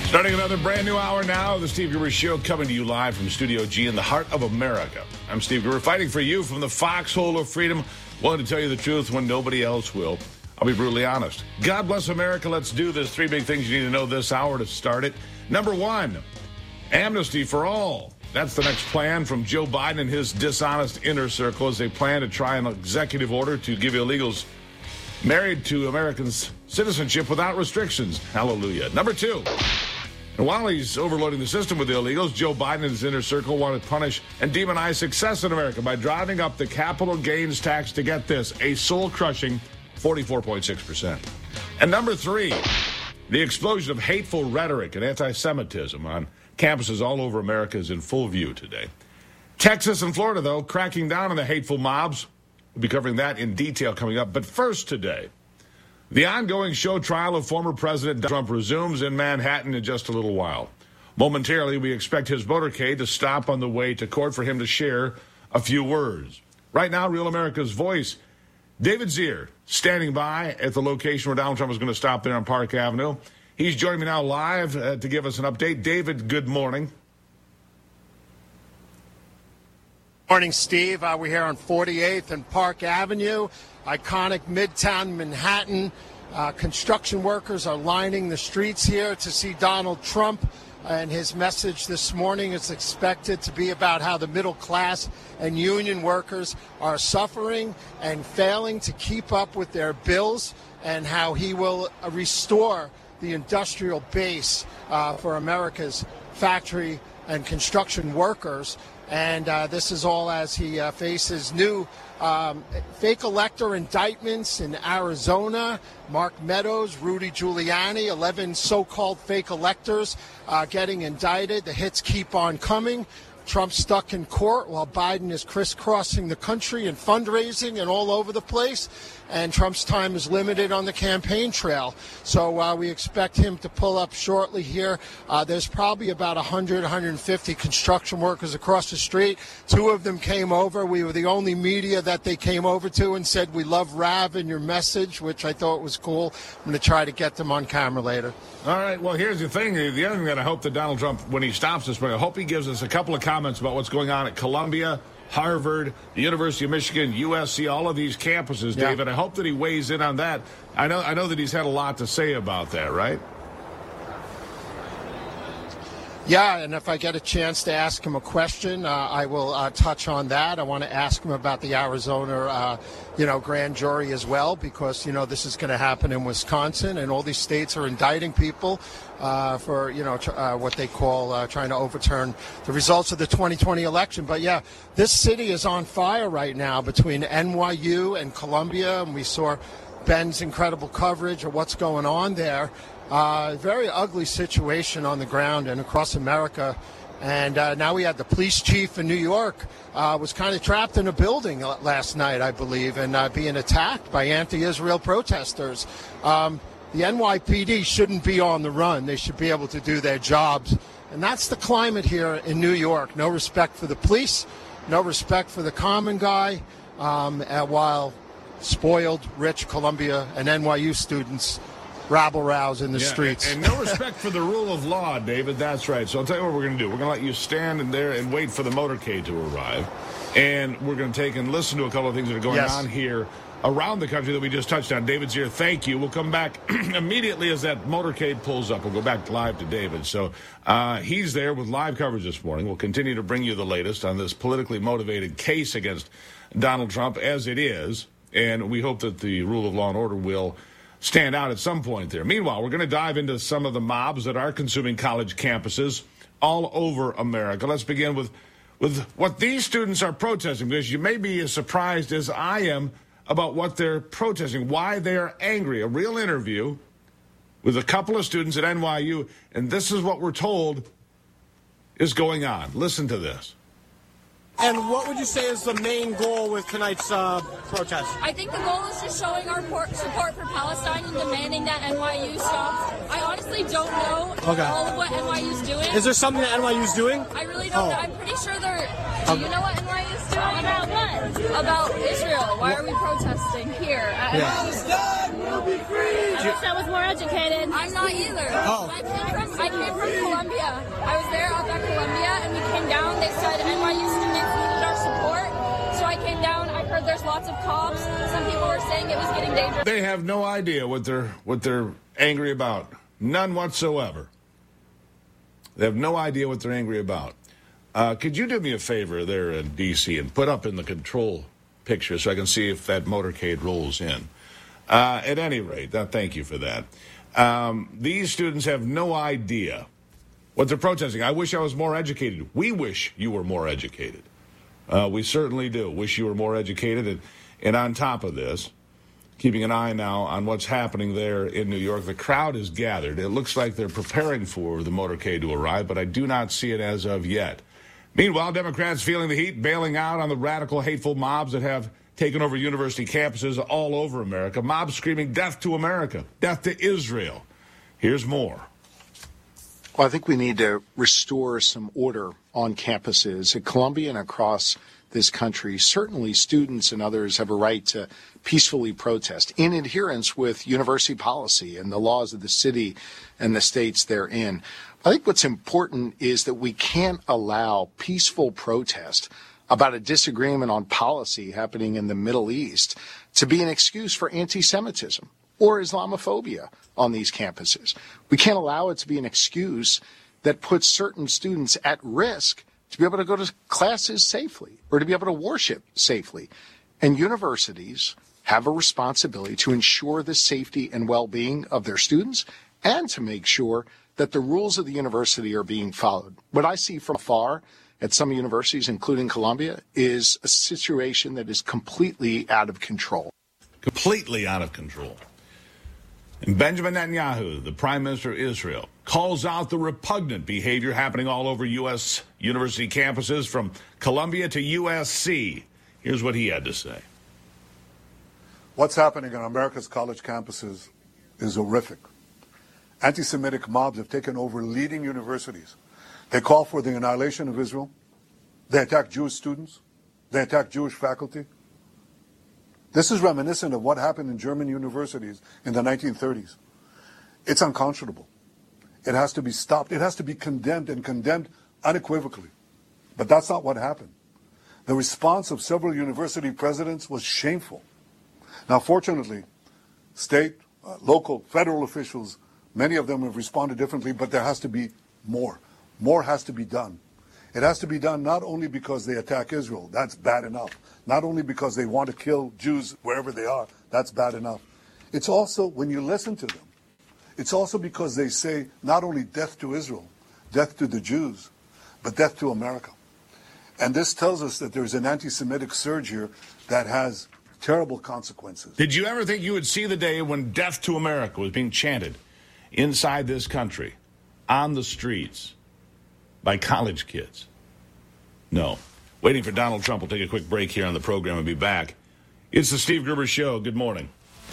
Starting another brand new hour now, the Steve Gruber Show coming to you live from Studio G in the heart of America. I'm Steve Gruber, fighting for you from the foxhole of freedom, willing to tell you the truth when nobody else will. I'll be brutally honest. God bless America. Let's do this. 3 big things you need to know this hour to start it. Number one, amnesty for all. That's the next plan from Joe Biden and his dishonest inner circle as they plan to try an executive order to give illegals married to Americans citizenship without restrictions. Hallelujah. Number two, and while he's overloading the system with illegals, Joe Biden and his inner circle want to punish and demonize success in America by driving up the capital gains tax to get this, a soul-crushing 44.6%. And number three, the explosion of hateful rhetoric and anti-Semitism on campuses all over America is in full view today. Texas and Florida, though, cracking down on the hateful mobs. We'll be covering that in detail coming up. But first today, the ongoing show trial of former President Trump resumes in Manhattan in just a little while. Momentarily, we expect his motorcade to stop on the way to court for him to share a few words. Right now, Real America's Voice, David Zier, standing by at the location where Donald Trump is going to stop there on Park Avenue. He's joining me now live to give us an update. David, good morning. Morning, Steve. We're here on 48th and Park Avenue, iconic Midtown Manhattan. Construction workers are lining the streets here to see Donald Trump, and his message this morning is expected to be about how the middle class and union workers are suffering and failing to keep up with their bills, and how he will restore the industrial base for America's factory and construction workers. And this is all as he faces new fake elector indictments in Arizona. Mark Meadows, Rudy Giuliani, 11 so-called fake electors getting indicted. The hits keep on coming. Trump stuck in court while Biden is crisscrossing the country and fundraising and all over the place. And Trump's time is limited on the campaign trail. So we expect him to pull up shortly here. There's probably about 100, 150 construction workers across the street. 2 of them came over. We were the only media that they came over to and said, "We love Rav and your message," which I thought was cool. I'm going to try to get them on camera later. All right. Well, here's the thing. The other thing that I hope that Donald Trump, when he stops this morning, I hope he gives us a couple of comments about what's going on at Columbia, Harvard, the University of Michigan, USC, all of these campuses, Yeah. David. I hope that he weighs in on that. I know that he's had a lot to say about that, right? Yeah, and if I get a chance to ask him a question, I will touch on that. I want to ask him about the Arizona, grand jury as well, because, this is going to happen in Wisconsin, and all these states are indicting people for, what they call trying to overturn the results of the 2020 election. But, yeah, this city is on fire right now between NYU and Columbia, and we saw Ben's incredible coverage of what's going on there. Very ugly situation on the ground and across America. And now we had the police chief in New York was kind of trapped in a building last night, I believe, and being attacked by anti-Israel protesters. The NYPD shouldn't be on the run. They should be able to do their jobs. And that's the climate here in New York. No respect for the police, no respect for the common guy, while spoiled, rich Columbia and NYU students rabble-rouse in the streets. And no respect for the rule of law, David. That's right. So I'll tell you what we're going to do. We're going to let you stand in there and wait for the motorcade to arrive. And we're going to take and listen to a couple of things that are going on here around the country that we just touched on. David's here. Thank you. We'll come back immediately as that motorcade pulls up. We'll go back live to David. So he's there with live coverage this morning. We'll continue to bring you the latest on this politically motivated case against Donald Trump as it is. And we hope that the rule of law and order will stand out at some point there. Meanwhile, we're going to dive into some of the mobs that are consuming college campuses all over America. Let's begin with what these students are protesting, because you may be as surprised as I am about what they're protesting, why they are angry. A real interview with a couple of students at NYU, and this is what we're told is going on. Listen to this. And what would you say is the main goal with tonight's protest? I think the goal is just showing our support for Palestine and demanding that NYU stops. I honestly don't know all of what NYU's doing. Is there something that NYU's doing? I really don't know. I'm pretty sure they're... Do you know what NYU's doing? About what? about Israel. Why are we protesting here? I wish I was more educated. I'm not either. Oh. I came from Columbia. I was there up at Columbia, and we came down. They said NYU students needed our support, so I came down. I heard there's lots of cops. Some people were saying it was getting dangerous. They have no idea what they're angry about. None whatsoever. They have no idea what they're angry about. Could you do me a favor there in D.C. and put up in the control picture so I can see if that motorcade rolls in? At any rate, thank you for that. These students have no idea what they're protesting. I wish I was more educated. We wish you were more educated. We certainly do. Wish you were more educated. And on top of this, keeping an eye now on what's happening there in New York. The crowd is gathered. It looks like they're preparing for the motorcade to arrive, but I do not see it as of yet. Meanwhile, Democrats feeling the heat, bailing out on the radical, hateful mobs that have taken over university campuses all over America. Mobs screaming death to America, death to Israel. Here's more. Well, I think we need to restore some order on campuses at Columbia and across this country. Certainly students and others have a right to peacefully protest in adherence with university policy and the laws of the city and the states they're in. I think what's important is that we can't allow peaceful protest about a disagreement on policy happening in the Middle East to be an excuse for anti-Semitism or Islamophobia on these campuses. We can't allow it to be an excuse that puts certain students at risk to be able to go to classes safely or to be able to worship safely. And universities have a responsibility to ensure the safety and well-being of their students and to make sure that the rules of the university are being followed. What I see from afar at some universities, including Columbia, is a situation that is completely out of control. Completely out of control. And Benjamin Netanyahu, the Prime Minister of Israel, calls out the repugnant behavior happening all over U.S. university campuses from Columbia to USC. Here's what he had to say. What's happening on America's college campuses is horrific. Anti-Semitic mobs have taken over leading universities. They call for the annihilation of Israel. They attack Jewish students. They attack Jewish faculty. This is reminiscent of what happened in German universities in the 1930s. It's unconscionable. It has to be stopped. It has to be condemned and condemned unequivocally. But that's not what happened. The response of several university presidents was shameful. Now, fortunately, state, local, federal officials, many of them have responded differently, but there has to be more. More has to be done. It has to be done not only because they attack Israel, that's bad enough. Not only because they want to kill Jews wherever they are, that's bad enough. It's also, when you listen to them, it's also because they say not only death to Israel, death to the Jews, but death to America. And this tells us that there's an anti-Semitic surge here that has terrible consequences. Did you ever think you would see the day when death to America was being chanted inside this country, on the streets, by college kids? No. Waiting for Donald Trump. We'll take a quick break here on the program and be back. It's the Steve Gruber Show. Good morning.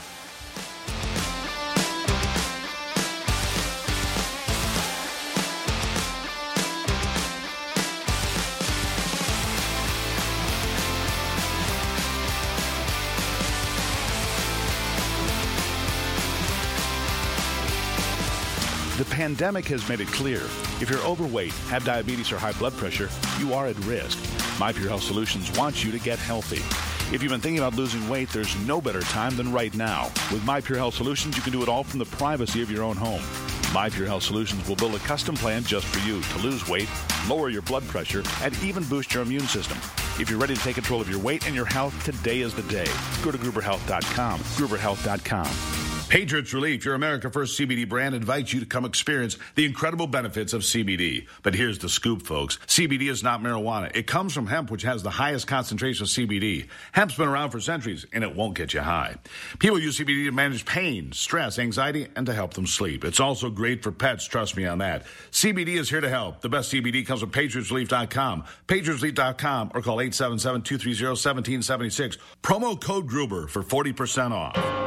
The pandemic has made it clear. If you're overweight, have diabetes, or high blood pressure, you are at risk. My Pure Health Solutions wants you to get healthy. If you've been thinking about losing weight, there's no better time than right now. With My Pure Health Solutions, you can do it all from the privacy of your own home. My Pure Health Solutions will build a custom plan just for you to lose weight, lower your blood pressure, and even boost your immune system. If you're ready to take control of your weight and your health, today is the day. Go to GruberHealth.com. GruberHealth.com. Patriots Relief, your America First CBD brand, invites you to come experience the incredible benefits of CBD. But here's the scoop, folks. CBD is not marijuana. It comes from hemp, which has the highest concentration of CBD. Hemp's been around for centuries, and it won't get you high. People use CBD to manage pain, stress, anxiety, and to help them sleep. It's also great for pets, trust me on that. CBD is here to help. The best CBD comes from PatriotsRelief.com. PatriotsRelief.com, or call 877-230-1776. Promo code Gruber for 40% off.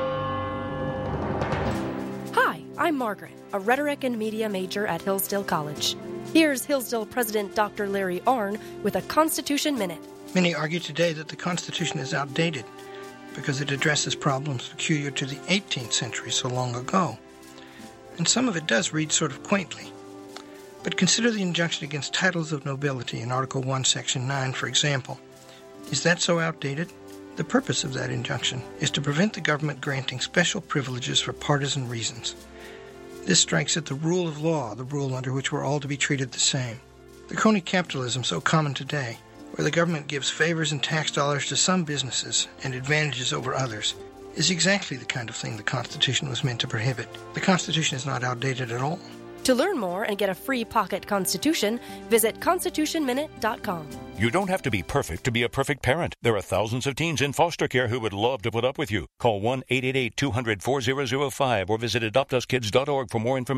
I'm Margaret, a rhetoric and media major at Hillsdale College. Here's Hillsdale President Dr. Larry Arnn with a Constitution Minute. Many argue today that the Constitution is outdated because it addresses problems peculiar to the 18th century so long ago. And some of it does read sort of quaintly. But consider the injunction against titles of nobility in Article 1, Section 9, for example. Is that so outdated? The purpose of that injunction is to prevent the government granting special privileges for partisan reasons. This strikes at the rule of law, the rule under which we're all to be treated the same. The crony capitalism so common today, where the government gives favors and tax dollars to some businesses and advantages over others, is exactly the kind of thing the Constitution was meant to prohibit. The Constitution is not outdated at all. To learn more and get a free pocket Constitution, visit constitutionminute.com. You don't have to be perfect to be a perfect parent. There are thousands of teens in foster care who would love to put up with you. Call 1-888-200-4005 or visit adoptuskids.org for more information.